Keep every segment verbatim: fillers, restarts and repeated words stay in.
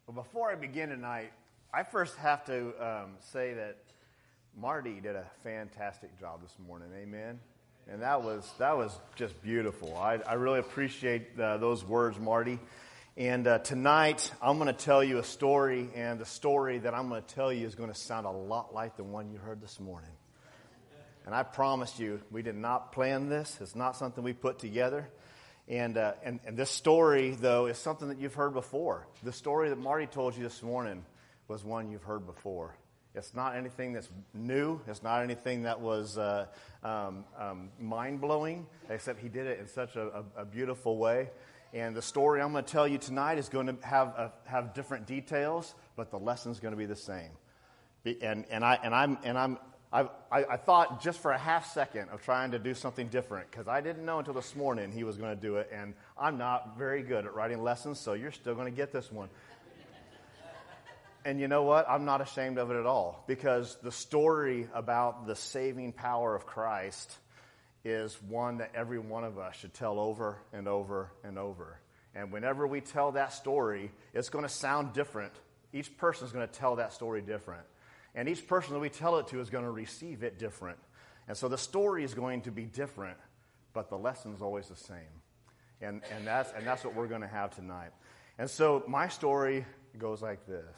Well, before I begin tonight, I first have to um, say that Marty did a fantastic job this morning. Amen. And that was that was just beautiful. I, I really appreciate uh, those words, Marty. And uh, tonight, I'm going to tell you a story, and the story that I'm going to tell you is going to sound a lot like the one you heard this morning. And I promise you, we did not plan this. It's not something we put together. And, uh, and and this story, though, is something that you've heard before. The story that Marty told you this morning was one you've heard before. It's not anything that's new. It's not anything that was uh, um, um, mind-blowing, except he did it in such a, a, a beautiful way. And the story I'm going to tell you tonight is going to have a, have different details, but the lesson's going to be the same. And and I and I'm and I'm. I, I, I thought just for a half second of trying to do something different, because I didn't know until this morning he was going to do it, and I'm not very good at writing lessons, so you're still going to get this one. And you know what? I'm not ashamed of it at all, because the story about the saving power of Christ is one that every one of us should tell over and over and over. And whenever we tell that story, it's going to sound different. Each person is going to tell that story different. And each person that we tell it to is going to receive it different. And so the story is going to be different, but the lesson is always the same. And and that's and that's what we're going to have tonight. And so my story goes like this.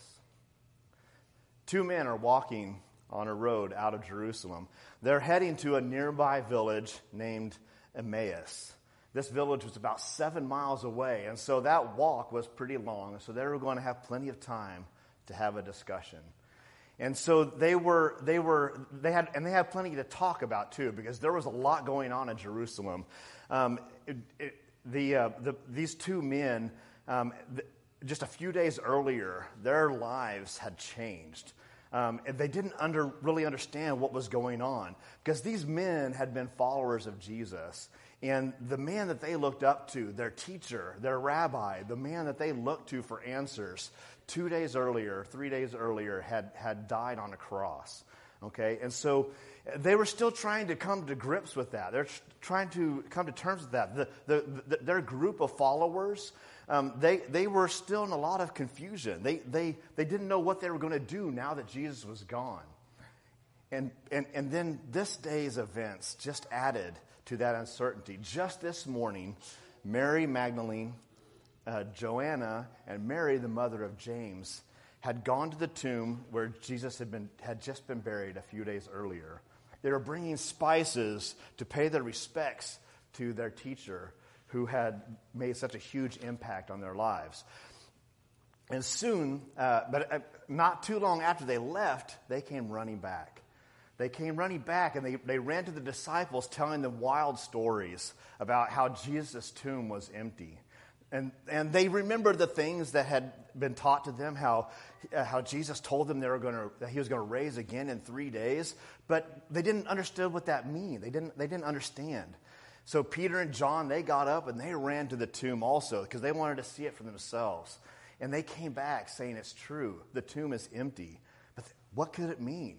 Two men are walking on a road out of Jerusalem. They're heading to a nearby village named Emmaus. This village was about seven miles away, and so that walk was pretty long. So they were going to have plenty of time to have a discussion. And so they were, they were, they had, and they had plenty to talk about too, because there was a lot going on in Jerusalem. Um, it, it, the, uh, the these two men, um, th- just a few days earlier, their lives had changed. Um, and they didn't under, really understand what was going on, because these men had been followers of Jesus. And the man that they looked up to, their teacher, their rabbi, the man that they looked to for answers, two days earlier, three days earlier, had, had died on a cross. Okay? And so they were still trying to come to grips with that. They're trying to come to terms with that. The, the, the, their group of followers, um, they, they were still in a lot of confusion. They, they, they didn't know what they were going to do now that Jesus was gone. And, and, and then this day's events just added to that uncertainty. Just this morning, Mary Magdalene, uh, Joanna, and Mary, the mother of James, had gone to the tomb where Jesus had been had just been buried a few days earlier. They were bringing spices to pay their respects to their teacher, who had made such a huge impact on their lives. And soon, uh, but uh, not too long after they left, they came running back. They came running back, and they, they ran to the disciples, telling them wild stories about how Jesus' tomb was empty. And and they remembered the things that had been taught to them, how uh, how Jesus told them they were going to that he was going to raise again in three days. But they didn't understand what that meant. They didn't they didn't understand. So Peter and John, they got up and they ran to the tomb also, because they wanted to see it for themselves. And they came back saying, it's true, the tomb is empty. But th- what could it mean?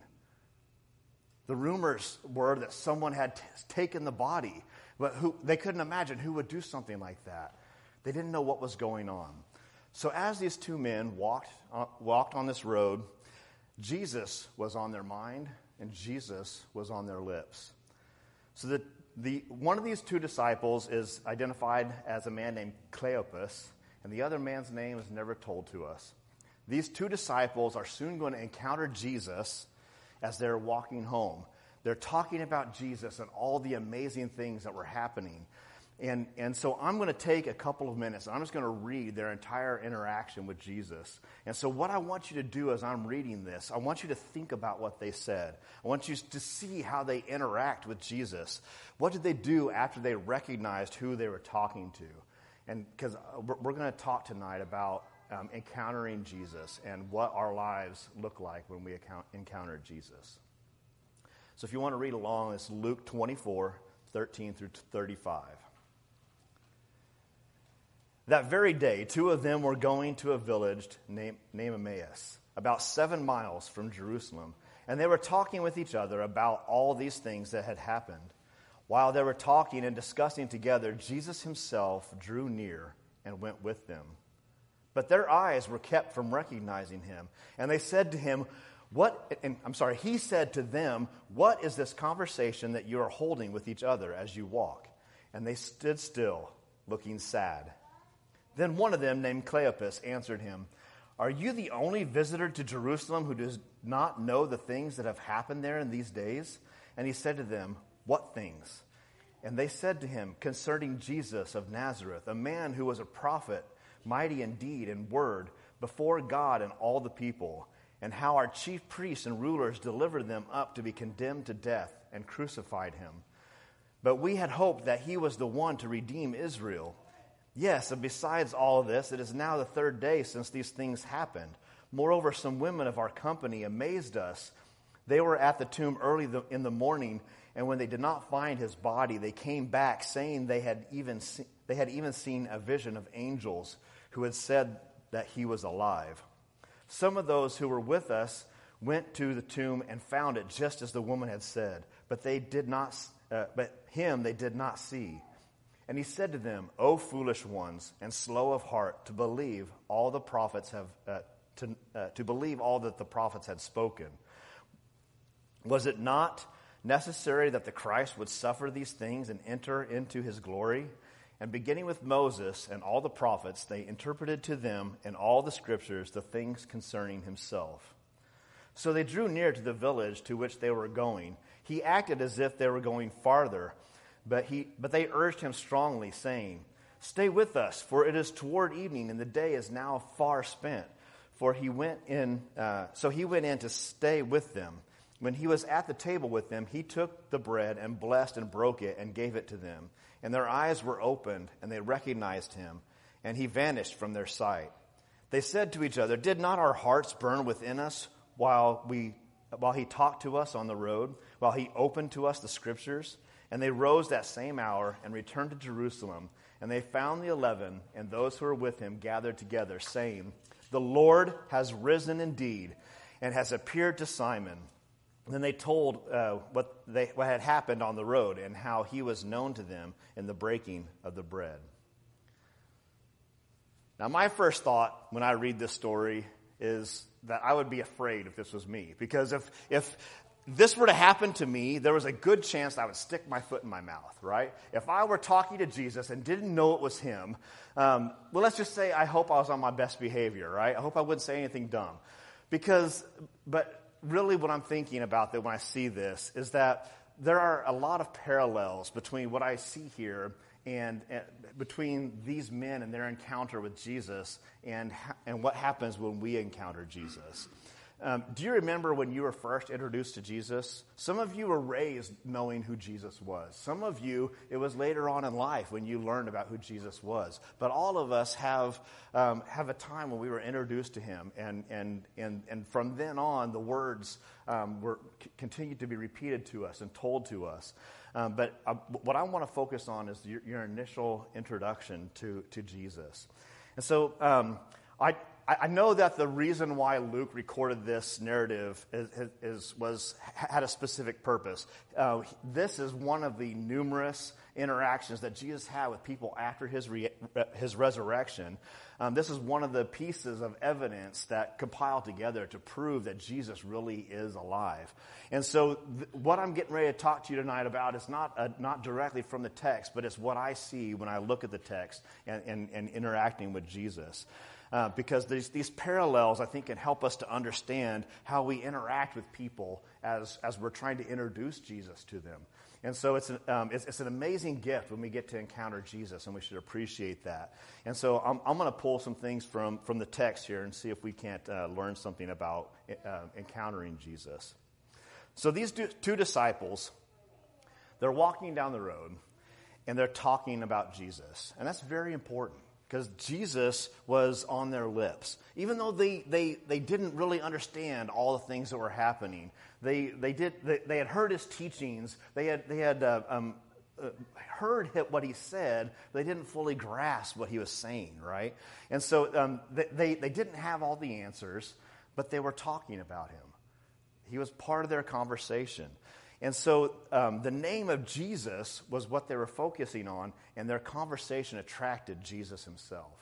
The rumors were that someone had t- taken the body, but who they couldn't imagine who would do something like that. They didn't know what was going on. So as these two men walked uh, walked on this road, Jesus was on their mind and Jesus was on their lips. So the the one of these two disciples is identified as a man named Cleopas, and the other man's name is never told to us. These two disciples are soon going to encounter Jesus as they're walking home. They're talking about Jesus and all the amazing things that were happening. And, and so I'm going to take a couple of minutes, and I'm just going to read their entire interaction with Jesus. And so what I want you to do as I'm reading this, I want you to think about what they said. I want you to see how they interact with Jesus. What did they do after they recognized who they were talking to? And because we're, we're going to talk tonight about Um, encountering Jesus and what our lives look like when we account, encounter Jesus. So if you want to read along, it's Luke twenty-four, thirteen through thirty-five. That very day, two of them were going to a village named, named Emmaus, about seven miles from Jerusalem, and they were talking with each other about all these things that had happened. While they were talking and discussing together, Jesus himself drew near and went with them. But their eyes were kept from recognizing him. And they said to him, What, and I'm sorry, he said to them, what is this conversation that you are holding with each other as you walk? And they stood still, looking sad. Then one of them, named Cleopas, answered him, Are you the only visitor to Jerusalem who does not know the things that have happened there in these days? And he said to them, What things? And they said to him, Concerning Jesus of Nazareth, a man who was a prophet, mighty in deed and word, before God and all the people, and how our chief priests and rulers delivered them up to be condemned to death and crucified him. But we had hoped that he was the one to redeem Israel. Yes, and besides all of this, it is now the third day since these things happened. Moreover, some women of our company amazed us. They were at the tomb early in the morning, and when they did not find his body, they came back, saying they had even se- they had even seen a vision of angels who had said that he was alive. Some of those who were with us went to the tomb and found it just as the woman had said, but they did not. Uh, but him they did not see. And he said to them, O foolish ones, and slow of heart to believe all the prophets have uh, to uh, to believe all that the prophets had spoken. Was it not necessary that the Christ would suffer these things and enter into his glory? And beginning with Moses and all the prophets, they interpreted to them in all the scriptures the things concerning himself. So they drew near to the village to which they were going. He acted as if they were going farther, but he but they urged him strongly, saying, Stay with us, for it is toward evening, and the day is now far spent. For he went in, uh, so he went in to stay with them. When he was at the table with them, he took the bread and blessed and broke it and gave it to them. And their eyes were opened, and they recognized him, and he vanished from their sight. They said to each other, Did not our hearts burn within us while we, while he talked to us on the road, while he opened to us the scriptures? And they rose that same hour and returned to Jerusalem. And they found the eleven and those who were with him gathered together, saying, The Lord has risen indeed, and has appeared to Simon. And then they told uh, what, they, what had happened on the road and how he was known to them in the breaking of the bread. Now, my first thought when I read this story is that I would be afraid if this was me. Because if if this were to happen to me, there was a good chance I would stick my foot in my mouth, right? If I were talking to Jesus and didn't know it was him, um, well, let's just say I hope I was on my best behavior, right? I hope I wouldn't say anything dumb. Because, but... Really what I'm thinking about that when I see this is that there are a lot of parallels between what I see here and, and between these men and their encounter with Jesus and, and what happens when we encounter Jesus. Um, do you remember when you were first introduced to Jesus? Some of you were raised knowing who Jesus was. Some of you, it was later on in life when you learned about who Jesus was. But all of us have um, have a time when we were introduced to him, and and and, and from then on, the words um, were c- continued to be repeated to us and told to us. Um, but uh, what I want to focus on is your, your initial introduction to to Jesus, and so um, I. I know that the reason why Luke recorded this narrative is, is was had a specific purpose. Uh, this is one of the numerous interactions that Jesus had with people after his re, his resurrection. Um, this is one of the pieces of evidence that compiled together to prove that Jesus really is alive. And so, th- what I'm getting ready to talk to you tonight about is not uh, not directly from the text, but it's what I see when I look at the text and, and, and interacting with Jesus. Uh, because these, these parallels, I think, can help us to understand how we interact with people as, as we're trying to introduce Jesus to them. And so it's an, um, it's, it's an amazing gift when we get to encounter Jesus, and we should appreciate that. And so I'm, I'm going to pull some things from, from the text here and see if we can't uh, learn something about uh, encountering Jesus. So these do, two disciples, they're walking down the road, and they're talking about Jesus. And that's very important, because Jesus was on their lips. Even though they, they, they didn't really understand all the things that were happening, they they did they, they had heard his teachings. They had they had uh, um, uh, heard what he said. They didn't fully grasp what he was saying, right? And so um, they, they they didn't have all the answers, but they were talking about him. He was part of their conversation. And so um, the name of Jesus was what they were focusing on, and their conversation attracted Jesus himself.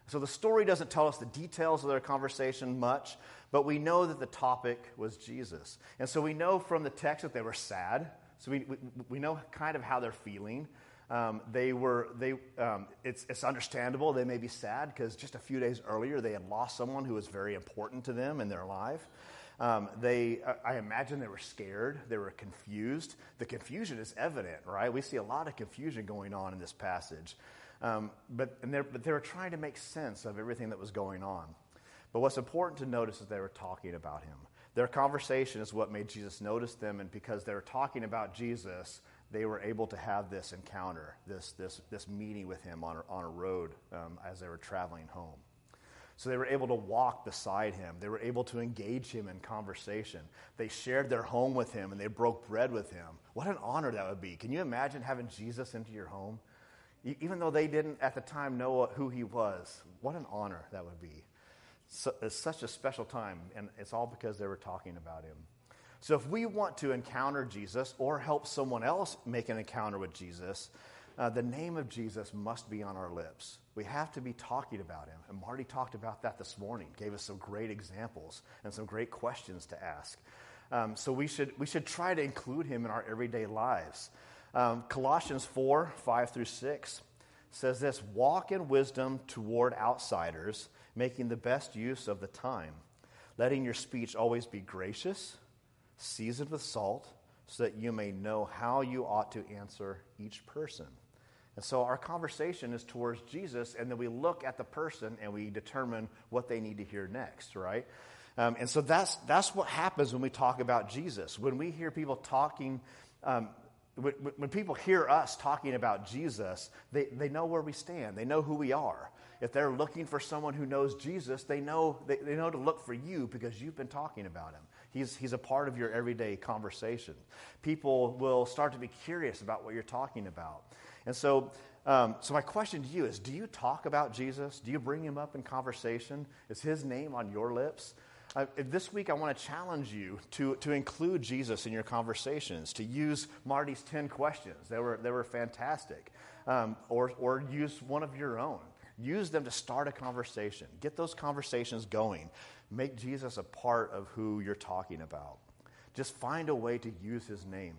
So the story doesn't tell us the details of their conversation much, but we know that the topic was Jesus. And so we know from the text that they were sad. So we we, we know kind of how they're feeling. Um, they were they. Um, it's it's understandable they may be sad because just a few days earlier they had lost someone who was very important to them in their life. Um, they, I imagine they were scared. They were confused. The confusion is evident, right? We see a lot of confusion going on in this passage. Um, but, and but they were trying to make sense of everything that was going on. But what's important to notice is they were talking about him. Their conversation is what made Jesus notice them, and because they were talking about Jesus, they were able to have this encounter, this this this meeting with him on a, on a road um, as they were traveling home. So they were able to walk beside him. They were able to engage him in conversation. They shared their home with him, and they broke bread with him. What an honor that would be. Can you imagine having Jesus into your home? Even though they didn't at the time know who he was, what an honor that would be. So, it's such a special time, and it's all because they were talking about him. So if we want to encounter Jesus or help someone else make an encounter with Jesus, Uh, the name of Jesus must be on our lips. We have to be talking about him. And Marty talked about that this morning, gave us some great examples and some great questions to ask. Um, so we should we should try to include him in our everyday lives. Um, Colossians four, five through six says this: walk in wisdom toward outsiders, making the best use of the time, letting your speech always be gracious, seasoned with salt, so that you may know how you ought to answer each person. And so our conversation is towards Jesus, and then we look at the person and we determine what they need to hear next, right? Um, and so that's that's what happens when we talk about Jesus. When we hear people talking, um, when, when people hear us talking about Jesus, they, they know where we stand. They know who we are. If they're looking for someone who knows Jesus, they know they, they know to look for you because you've been talking about him. He's, he's a part of your everyday conversation. People will start to be curious about what you're talking about. And so um, so my question to you is, do you talk about Jesus? Do you bring him up in conversation? Is his name on your lips? Uh, this week I want to challenge you to, to include Jesus in your conversations, to use Marty's ten questions. They were, they were fantastic. Um, or, or use one of your own. Use them to start a conversation. Get those conversations going. Make Jesus a part of who you're talking about. Just find a way to use his name.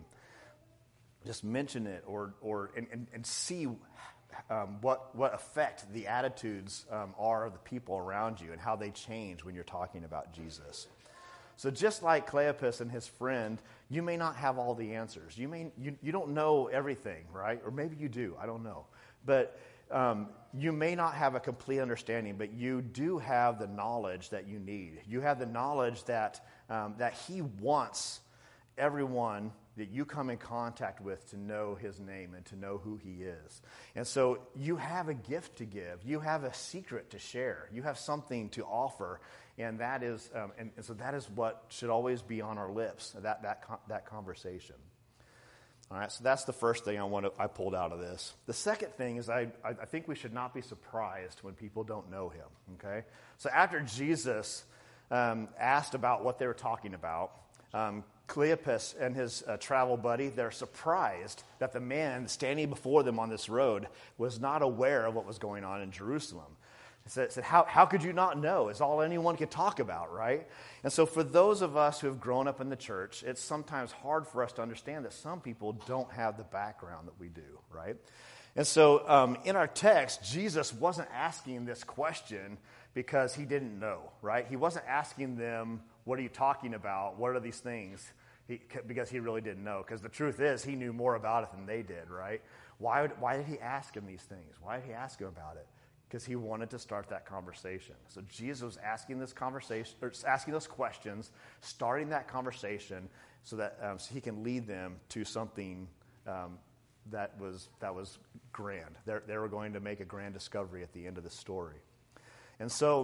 Just mention it or or and, and, and see um, what what effect the attitudes um, are of the people around you and how they change when you're talking about Jesus. So just like Cleopas and his friend, you may not have all the answers. You may you, you don't know everything, right? Or maybe you do. I don't know. But Um, you may not have a complete understanding, but you do have the knowledge that you need. You have the knowledge that um, that he wants everyone that you come in contact with to know his name and to know who he is. And so you have a gift to give. You have a secret to share. You have something to offer, and that is um, and, and so that is what should always be on our lips. That that that conversation. All right, so that's the first thing I want to, I pulled out of this. The second thing is I, I think we should not be surprised when people don't know him, okay? So after Jesus um, asked about what they were talking about, um, Cleopas and his uh, travel buddy, they're surprised that the man standing before them on this road was not aware of what was going on in Jerusalem. He said, said how, how could you not know? It's all anyone could talk about, right? And so for those of us who have grown up in the church, it's sometimes hard for us to understand that some people don't have the background that we do, right? And so um, in our text, Jesus wasn't asking this question because he didn't know, right? He wasn't asking them, what are you talking about? What are these things? He, because he really didn't know. Because the truth is, he knew more about it than they did, right? Why, would, why did he ask him these things? Why did he ask him about it? Because he wanted to start that conversation. So Jesus was asking this conversation, or asking those questions, starting that conversation, so that um, so he can lead them to something um, that was that was grand. They're, they were going to make a grand discovery at the end of the story, and so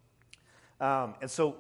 um, and so.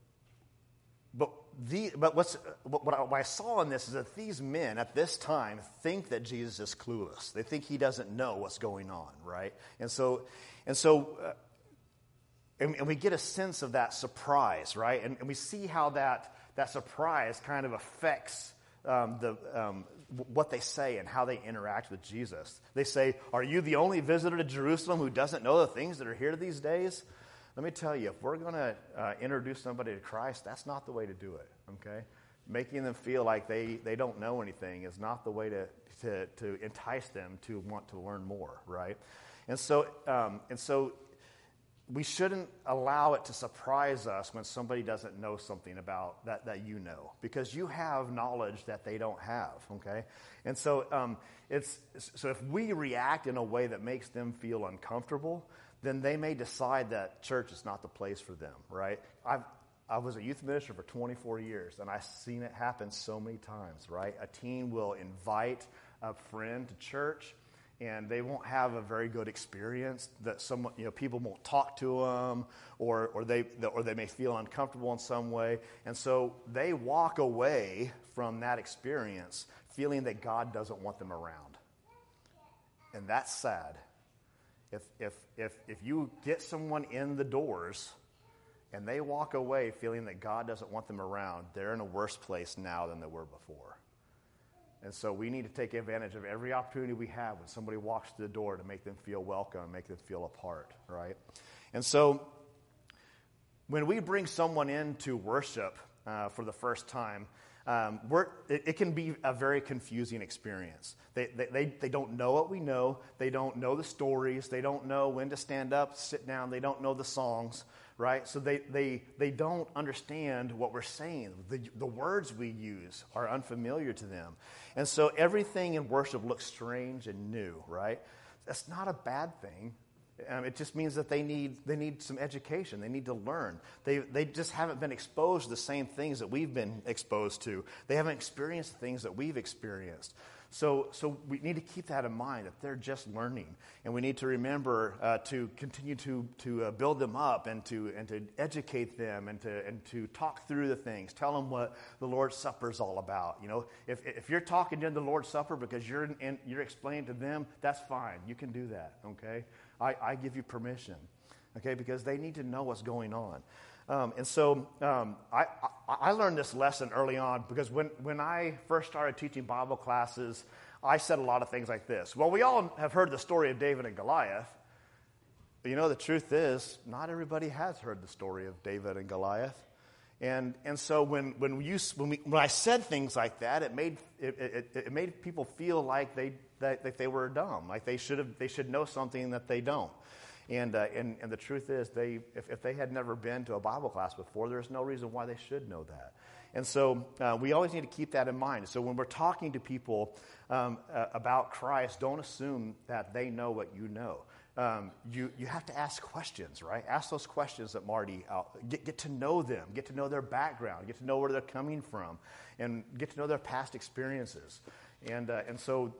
But the but what's what I, what I saw in this is that these men at this time think that Jesus is clueless. They think he doesn't know what's going on, right? And so. And so, uh, and, and we get a sense of that surprise, right? And, and we see how that that surprise kind of affects um, the um, what they say and how they interact with Jesus. They say, "Are you the only visitor to Jerusalem who doesn't know the things that are here these days?" Let me tell you, if we're going to uh, introduce somebody to Christ, that's not the way to do it, okay? Making them feel like they, they don't know anything is not the way to, to, to entice them to want to learn more, right? And so, um, and so we shouldn't allow it to surprise us when somebody doesn't know something about that, that you know, because you have knowledge that they don't have, okay? And so, um, it's, so if we react in a way that makes them feel uncomfortable, then they may decide that church is not the place for them, right? I've, I was a youth minister for twenty-four years, and I've seen it happen so many times, right? A teen will invite a friend to church, and they won't have a very good experience. That some, you know, people won't talk to them, or or they or they may feel uncomfortable in some way, and so they walk away from that experience feeling that God doesn't want them around, and that's sad. If if if if you get someone in the doors and they walk away feeling that God doesn't want them around, they're in a worse place now than they were before. And so we need to take advantage of every opportunity we have when somebody walks through the door to make them feel welcome, make them feel a part, right? And so when we bring someone into worship uh, for the first time, Um, we're, it, it can be a very confusing experience. They, they, they, they don't know what we know. They don't know the stories. They don't know when to stand up, sit down. They don't know the songs, right? So they, they, they don't understand what we're saying. The, the words we use are unfamiliar to them. And so everything in worship looks strange and new, right? That's not a bad thing. Um, it just means that they need they need some education. They need to learn. They they just haven't been exposed to the same things that we've been exposed to. They haven't experienced the things that we've experienced. So so we need to keep that in mind, that they're just learning, and we need to remember uh, to continue to to uh, build them up and to and to educate them and to and to talk through the things. Tell them what the Lord's Supper is all about. You know, if if you're talking during the Lord's Supper because you're in, you're explaining to them, that's fine. You can do that. Okay. I, I give you permission, okay, because they need to know what's going on. Um, and so um, I, I, I learned this lesson early on because when, when I first started teaching Bible classes, I said a lot of things like this. Well, we all have heard the story of David and Goliath. But you know, the truth is, not everybody has heard the story of David and Goliath. And and so when when you when we when I said things like that, it made it, it, it made people feel like they that, that they were dumb, like they should have they should know something that they don't. And uh, and and the truth is, they if, if they had never been to a Bible class before, there's no reason why they should know that. And so uh, we always need to keep that in mind. So when we're talking to people um, uh, about Christ, don't assume that they know what you know. Um, you, you have to ask questions, right? Ask those questions that Marty, uh, get, get to know them, get to know their background, get to know where they're coming from, and get to know their past experiences. And uh, and so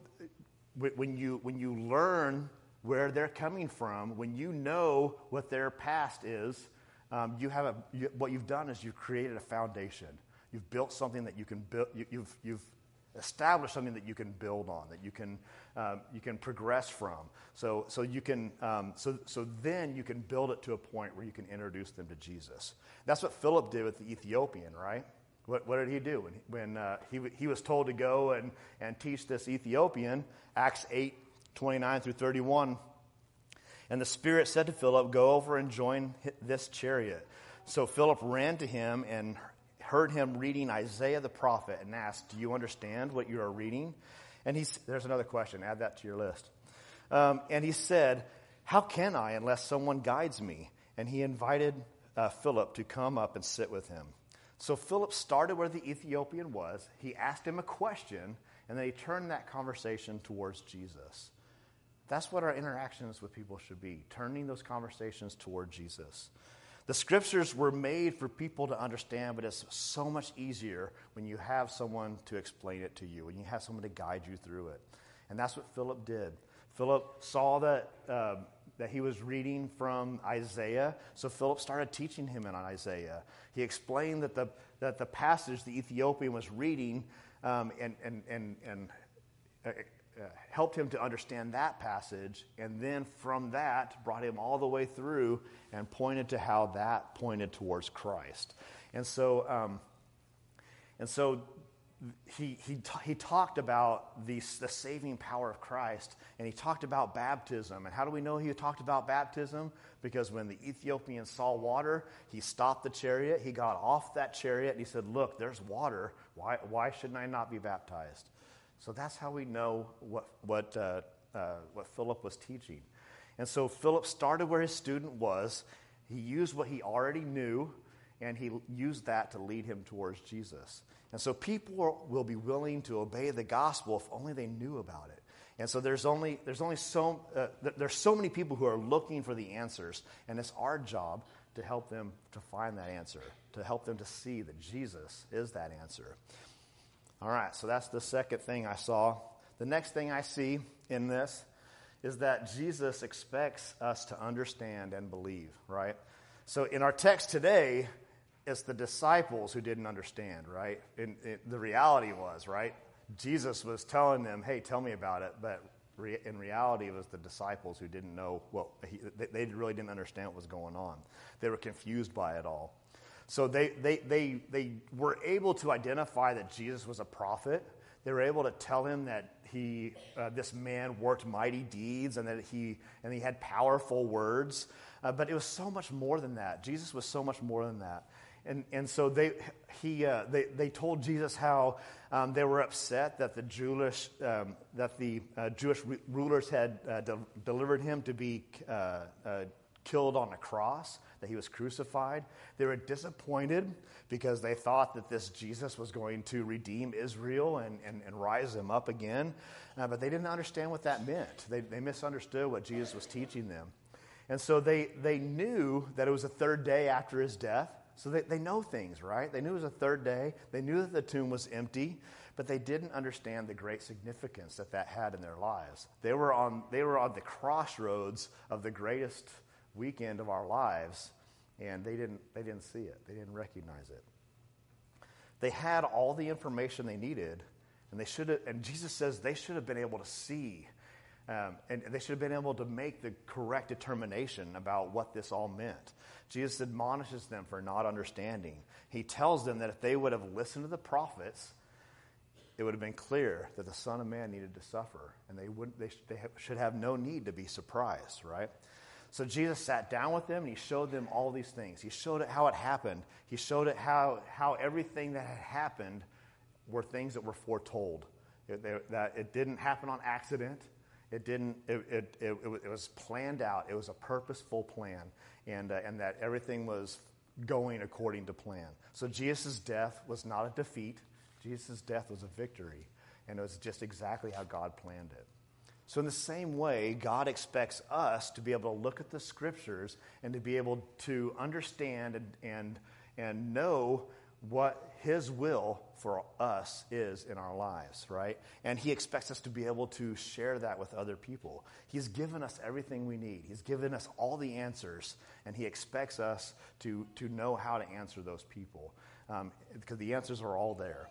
when you when you learn where they're coming from, when you know what their past is, um, you have a you, what you've done is you've created a foundation. You've built something that you can build. You, you've you've establish something that you can build on, that you can um, you can progress from. So so you can um, so so then you can build it to a point where you can introduce them to Jesus. That's what Philip did with the Ethiopian, right? What what did he do when when uh, he he was told to go and and teach this Ethiopian? Acts eight twenty-nine through thirty-one. And the Spirit said to Philip, "Go over and join this chariot." So Philip ran to him and heard him reading Isaiah the prophet and asked, "Do you understand what you are reading?" And he's, there's another question. Add that to your list. Um, and he said, "How can I unless someone guides me?" And he invited uh, Philip to come up and sit with him. So Philip started where the Ethiopian was. He asked him a question, and then he turned that conversation towards Jesus. That's what our interactions with people should be, turning those conversations toward Jesus. The scriptures were made for people to understand, but it's so much easier when you have someone to explain it to you, when you have someone to guide you through it. And that's what Philip did. Philip saw that um, that he was reading from Isaiah, so Philip started teaching him in Isaiah. He explained that the that the passage the Ethiopian was reading um, and and and and. Uh, Uh, helped him to understand that passage, and then from that brought him all the way through and pointed to how that pointed towards Christ. And so, um, and so he he t- he talked about the, the saving power of Christ, and he talked about baptism. And how do we know he talked about baptism? Because when the Ethiopian saw water, he stopped the chariot. He got off that chariot, and he said, "Look, there's water. Why why shouldn't I not be baptized?" So that's how we know what what uh, uh, what Philip was teaching. And so Philip started where his student was. He used what he already knew, and he used that to lead him towards Jesus. And so people will be willing to obey the gospel if only they knew about it. And so there's only there's only so uh, there's so many people who are looking for the answers, and it's our job to help them to find that answer, to help them to see that Jesus is that answer. All right, so that's the second thing I saw. The next thing I see in this is that Jesus expects us to understand and believe, right? So in our text today, it's the disciples who didn't understand, right? And the reality was, right? Jesus was telling them, hey, tell me about it. But re- in reality, it was the disciples who didn't know what, he, they really didn't understand what was going on. They were confused by it all. So they, they, they, they were able to identify that Jesus was a prophet. They were able to tell him that he, uh, this man worked mighty deeds and that he, and he had powerful words. Uh, but it was so much more than that. Jesus was so much more than that. And and so they he uh, they they told Jesus how um, they were upset that the Jewish um, that the uh, Jewish re- rulers had uh, de- delivered him to be uh, uh, killed on a cross, that he was crucified. They were disappointed because they thought that this Jesus was going to redeem Israel and and, and rise them up again, uh, but they didn't understand what that meant. They they misunderstood what Jesus was teaching them, and so they they knew that it was the third day after his death. So they, they know things, right? They knew it was the third day. They knew that the tomb was empty, but they didn't understand the great significance that that had in their lives. They were on they were on the crossroads of the greatest weekend of our lives, and they didn't they didn't see it. They didn't recognize it. They had all the information they needed, and they should have. And Jesus says they should have been able to see, um, and they should have been able to make the correct determination about what this all meant. Jesus admonishes them for not understanding. He tells them that if they would have listened to the prophets, it would have been clear that the Son of Man needed to suffer, and they wouldn't. They, they should have no need to be surprised, right? So Jesus sat down with them, and he showed them all these things. He showed it how it happened. He showed it how how everything that had happened were things that were foretold. It, they, that it didn't happen on accident. It didn't. It it, it it was planned out. It was a purposeful plan, and uh, and that everything was going according to plan. So Jesus' death was not a defeat. Jesus' death was a victory, and it was just exactly how God planned it. So in the same way, God expects us to be able to look at the Scriptures and to be able to understand and and, and know what His will for us is in our lives, right? And He expects us to be able to share that with other people. He's given us everything we need. He's given us all the answers, and He expects us to, to know how to answer those people, um, because the answers are all there.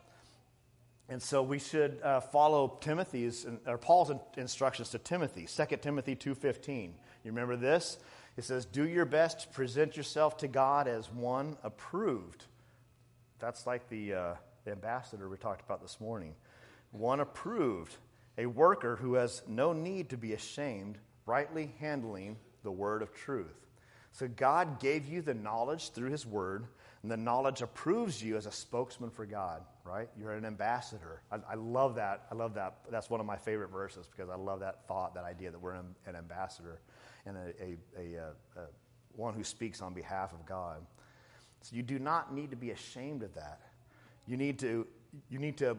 And so we should uh, follow Timothy's or Paul's instructions to Timothy, Second Timothy two fifteen. You remember this? It says, "Do your best to present yourself to God as one approved." That's like the, uh, the ambassador we talked about this morning. One approved, a worker who has no need to be ashamed, rightly handling the word of truth. So God gave you the knowledge through His word, and the knowledge approves you as a spokesman for God, right? You're an ambassador. I, I love that. I love that. That's one of my favorite verses because I love that thought, that idea that we're an, an ambassador and a, a, a, a, a one who speaks on behalf of God. So you do not need to be ashamed of that. You need to you need to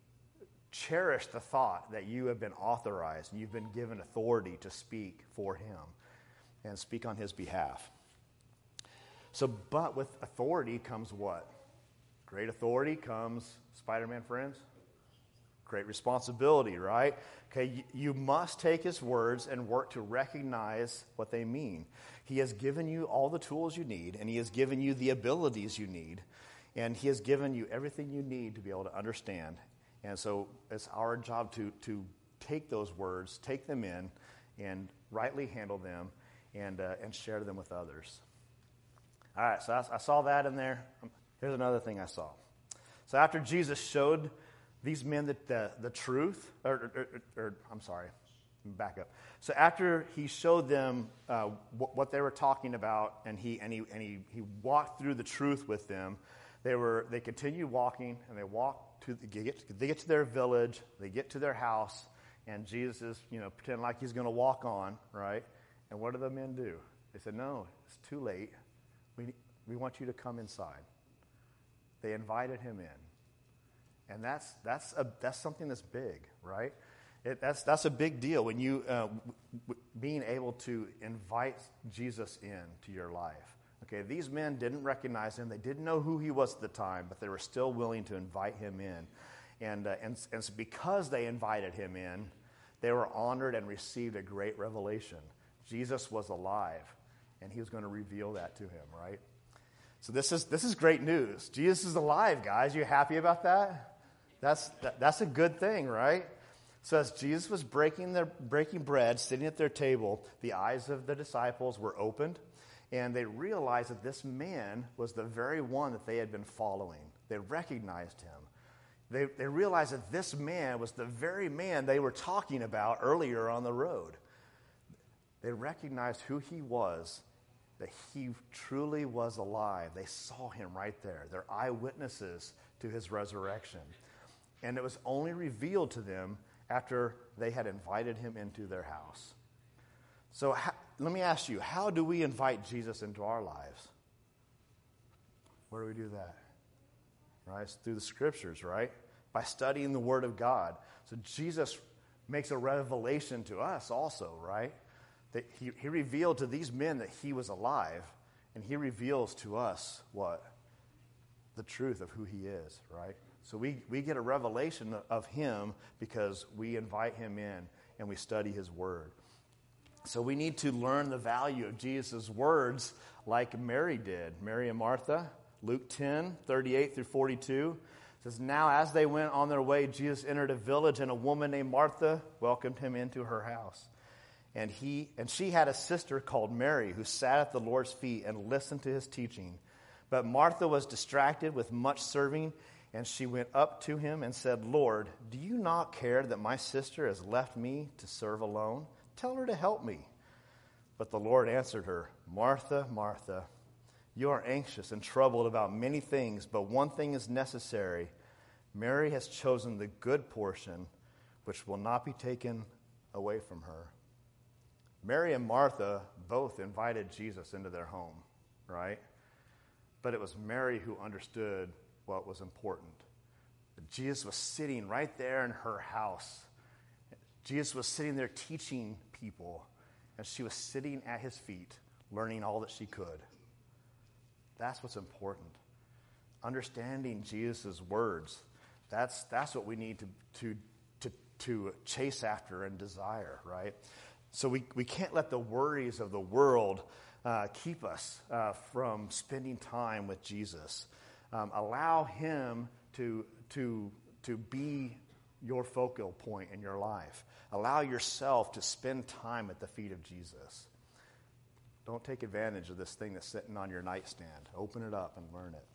cherish the thought that you have been authorized and you've been given authority to speak for Him and speak on His behalf. So, but with authority comes what? Great authority comes, Spider-Man friends, great responsibility, right? Okay, you must take His words and work to recognize what they mean. He has given you all the tools you need, and He has given you the abilities you need, and He has given you everything you need to be able to understand. And so it's our job to, to take those words, take them in, and rightly handle them, and uh, and share them with others. All right, so I, I saw that in there. Here's another thing I saw. So after Jesus showed these men, that the, the truth, or, or, or, or I'm sorry, back up. So after he showed them uh, what, what they were talking about, and he and he and he he walked through the truth with them, they were they continued walking, and they walked to they get they get to their village, they get to their house, and Jesus is, you know, pretending like he's going to walk on, right? And what do the men do? They said, "No, it's too late. We we want you to come inside." They invited him in, and that's that's a that's something that's big, right? It, that's that's a big deal when you uh, w- w- being able to invite Jesus into your life. Okay, these men didn't recognize him; they didn't know who he was at the time, but they were still willing to invite him in, and uh, and and so because they invited him in, they were honored and received a great revelation. Jesus was alive, and he was going to reveal that to him. Right. So this is this is great news. Jesus is alive, guys. You happy about that? That's that, that's a good thing, right? So as Jesus was breaking their breaking bread, sitting at their table, the eyes of the disciples were opened, and they realized that this man was the very one that they had been following. They recognized him. They, they realized that this man was the very man they were talking about earlier on the road. They recognized who he was, that he truly was alive. They saw him right there. They're eyewitnesses to his resurrection. And it was only revealed to them after they had invited him into their house. So how, let me ask you, how do we invite Jesus into our lives? Where do we do that? Right? It's through the scriptures, right? By studying the Word of God. So Jesus makes a revelation to us also, right? That he, he revealed to these men that he was alive, and he reveals to us what? The truth of who he is, right? So we, we get a revelation of him because we invite him in and we study his word. So we need to learn the value of Jesus' words like Mary did. Mary and Martha, Luke ten, thirty-eight through forty-two, says, "Now as they went on their way, Jesus entered a village, and a woman named Martha welcomed him into her house. And he and she had a sister called Mary who sat at the Lord's feet and listened to his teaching. But Martha was distracted with much serving, and she went up to him and said, 'Lord, do you not care that my sister has left me to serve alone? Tell her to help me.' But the Lord answered her, 'Martha, Martha, you are anxious and troubled about many things, but one thing is necessary. Mary has chosen the good portion, which will not be taken away from her.'" Mary and Martha both invited Jesus into their home, right? But it was Mary who understood what was important. Jesus was sitting right there in her house. Jesus was sitting there teaching people, and she was sitting at his feet, learning all that she could. That's what's important. Understanding Jesus' words, that's that's what we need to to to to chase after and desire, right? So we, we can't let the worries of the world uh, keep us uh, from spending time with Jesus. Um, allow him to, to, to be your focal point in your life. Allow yourself to spend time at the feet of Jesus. Don't take advantage of this thing that's sitting on your nightstand. Open it up and learn it.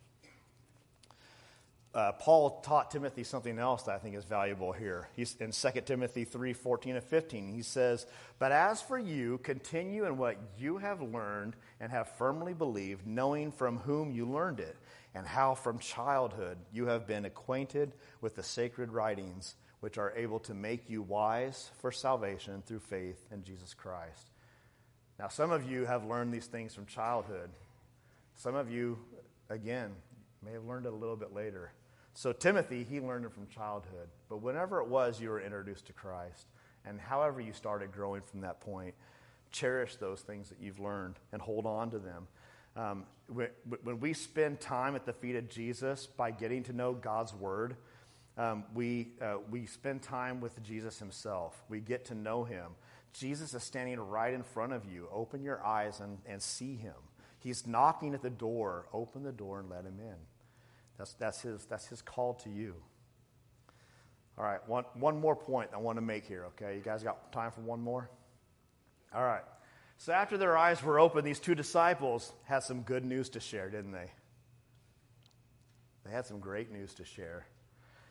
Uh, Paul taught Timothy something else that I think is valuable here. He's in Second Timothy three, fourteen and fifteen. He says, "But as for you, continue in what you have learned and have firmly believed, knowing from whom you learned it, and how from childhood you have been acquainted with the sacred writings, which are able to make you wise for salvation through faith in Jesus Christ." Now, some of you have learned these things from childhood. Some of you, again, may have learned it a little bit later. So Timothy, he learned it from childhood. But whenever it was you were introduced to Christ, and however you started growing from that point, cherish those things that you've learned and hold on to them. Um, when we spend time at the feet of Jesus by getting to know God's word, um, we uh, we spend time with Jesus himself. We get to know him. Jesus is standing right in front of you. Open your eyes and, and see him. He's knocking at the door. Open the door and let him in. That's that's his that's his call to you. All right, one one more point I want to make here, okay? You guys got time for one more? All right. So after their eyes were open, these two disciples had some good news to share, didn't they? They had some great news to share.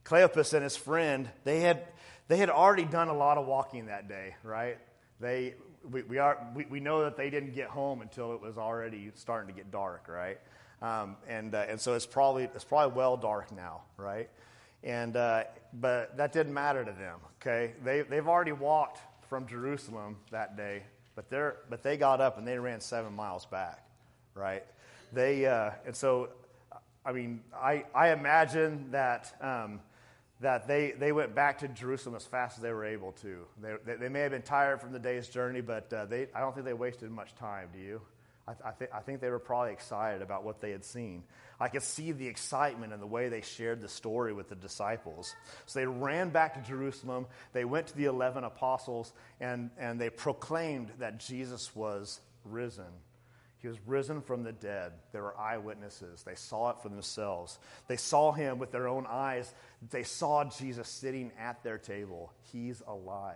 Cleopas and his friend, they had they had already done a lot of walking that day, right? They we we are we, we know that they didn't get home until it was already starting to get dark, right? Um, and uh, and so it's probably it's probably well dark now, right? And uh, but that didn't matter to them. Okay, they they've already walked from Jerusalem that day, but they're but they got up and they ran seven miles back, right? They uh, and so, I mean, I I imagine that um, that they they went back to Jerusalem as fast as they were able to. They they, they may have been tired from the day's journey, but uh, they I don't think they wasted much time. Do you? I, I, th- I think they were probably excited about what they had seen. I could see the excitement in the way they shared the story with the disciples. So they ran back to Jerusalem. They went to the eleven apostles, and, and they proclaimed that Jesus was risen. He was risen from the dead. There were eyewitnesses. They saw it for themselves. They saw him with their own eyes. They saw Jesus sitting at their table. He's alive.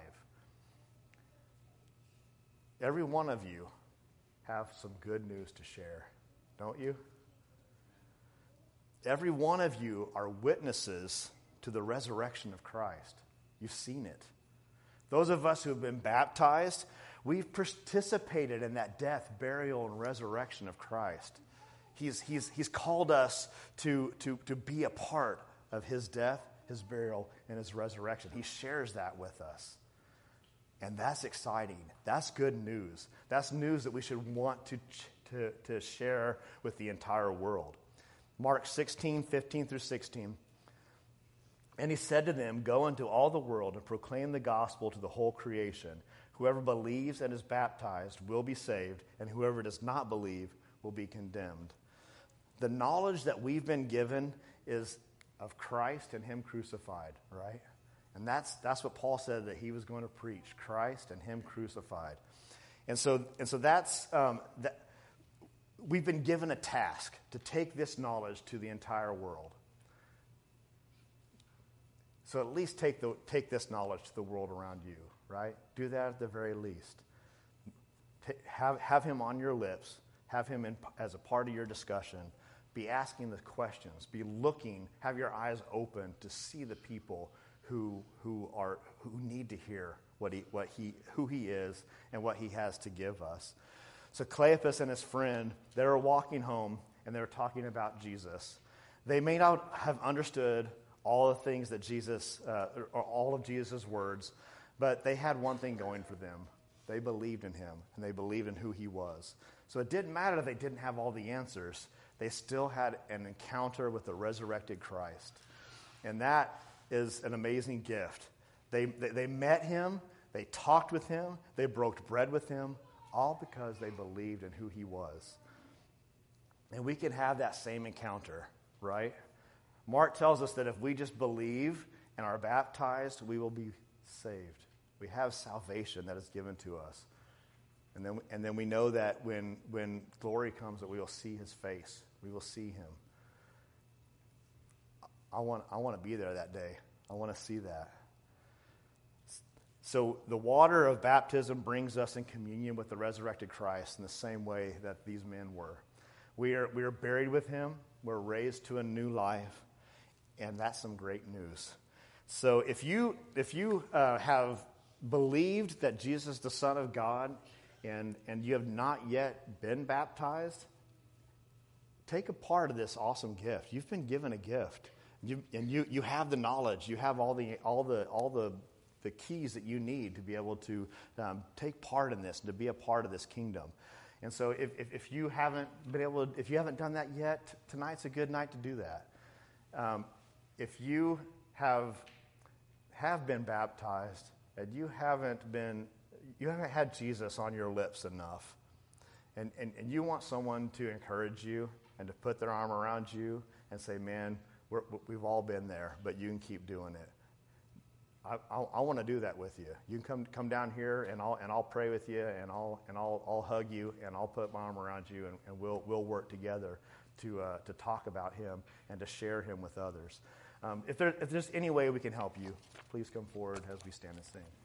Every one of you have some good news to share, don't you? Every one of you are witnesses to the resurrection of Christ. You've seen it. Those of us who have been baptized, we've participated in that death, burial, and resurrection of Christ. He's, he's, he's called us to, to, to be a part of his death, his burial, and his resurrection. He shares that with us. And that's exciting. That's good news. That's news that we should want to, to, to share with the entire world. Mark sixteen, fifteen through sixteen. And he said to them, "Go into all the world and proclaim the gospel to the whole creation. Whoever believes and is baptized will be saved, and whoever does not believe will be condemned." The knowledge that we've been given is of Christ and him crucified, right? And that's that's what Paul said that he was going to preach, Christ and him crucified. And so and so that's um, that we've been given a task to take this knowledge to the entire world. So at least take the take this knowledge to the world around you, right? Do that at the very least. T- have have him on your lips. Have him in, as a part of your discussion. Be asking the questions. Be looking. Have your eyes open to see the people who who are who need to hear what he what he who he is and what he has to give us. So Cleopas and his friend, they were walking home and they were talking about Jesus. They may not have understood all the things that Jesus, uh, or all of Jesus' words, but they had one thing going for them. They believed in him and they believed in who he was. So it didn't matter that they didn't have all the answers. They still had an encounter with the resurrected Christ. And that is an amazing gift. They, they they met him, they talked with him, they broke bread with him, all because they believed in who he was. And we can have that same encounter, right? Mark tells us that if we just believe and are baptized, we will be saved. We have salvation that is given to us. And then and then we know that when when glory comes that we will see his face. We will see him. I want I want to be there that day. I want to see that. So the water of baptism brings us in communion with the resurrected Christ in the same way that these men were. We are we are buried with him. We're raised to a new life, and that's some great news. So if you if you uh, have believed that Jesus is the Son of God, and and you have not yet been baptized, take a part of this awesome gift. You've been given a gift. You, and you, you have the knowledge, you have all the all the all the, the keys that you need to be able to um, take part in this, to be a part of this kingdom. And so, if, if if you haven't been able, to, if you haven't done that yet, tonight's a good night to do that. Um, if you have have been baptized and you haven't been, you haven't had Jesus on your lips enough, and and, and you want someone to encourage you and to put their arm around you and say, "Man, We're, we've all been there, but you can keep doing it." I, I, I want to do that with you. You can come come down here, and I'll and I'll pray with you, and I'll and I'll I'll hug you, and I'll put my arm around you, and, and we'll we'll work together to uh, to talk about him and to share him with others. Um, if there if there's any way we can help you, please come forward as we stand and sing.